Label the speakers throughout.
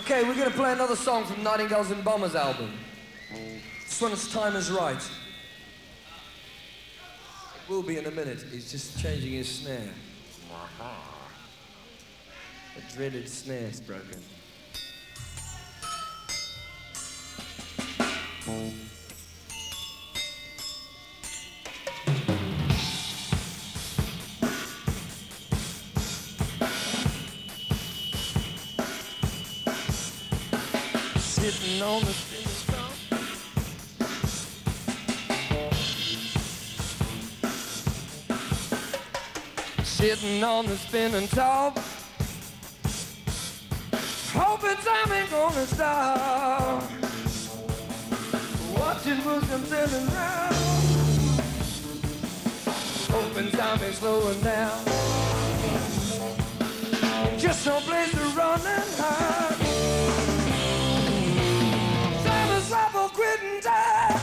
Speaker 1: Okay, we're gonna play another song from Nightingales and Bombers album. This one is Time Is Right. It will be in a minute. He's just changing his snare. The dreaded snare's broken. Sitting on the spinning stone, sitting on the spinning top, hoping time ain't gonna stop. Watching who's come turning round, hoping time ain't slowing down. Just no place to run and hide. Trouble quitting time.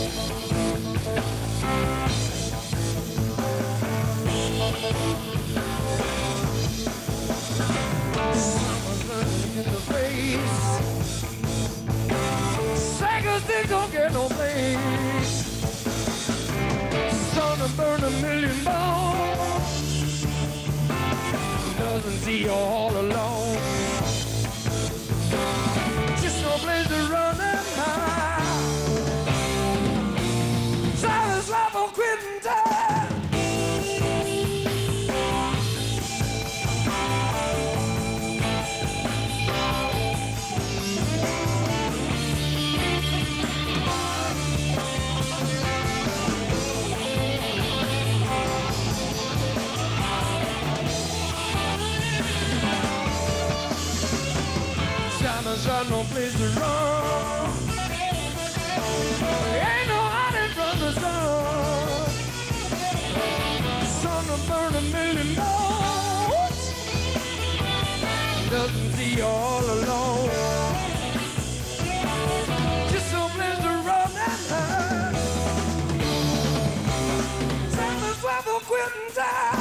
Speaker 1: Someone's learning in the face. Saggers, they don't get no place. Sun to burn a million bones. Doesn't see you're all alone. Just no place to run and hide. Silence, love, or quitting time. Silence, got no place to run. Ain't no hiding from the sun. Sun to burn a million notes. Doesn't see you all alone. Just no place to run and hide. Silence, love, or quitting time.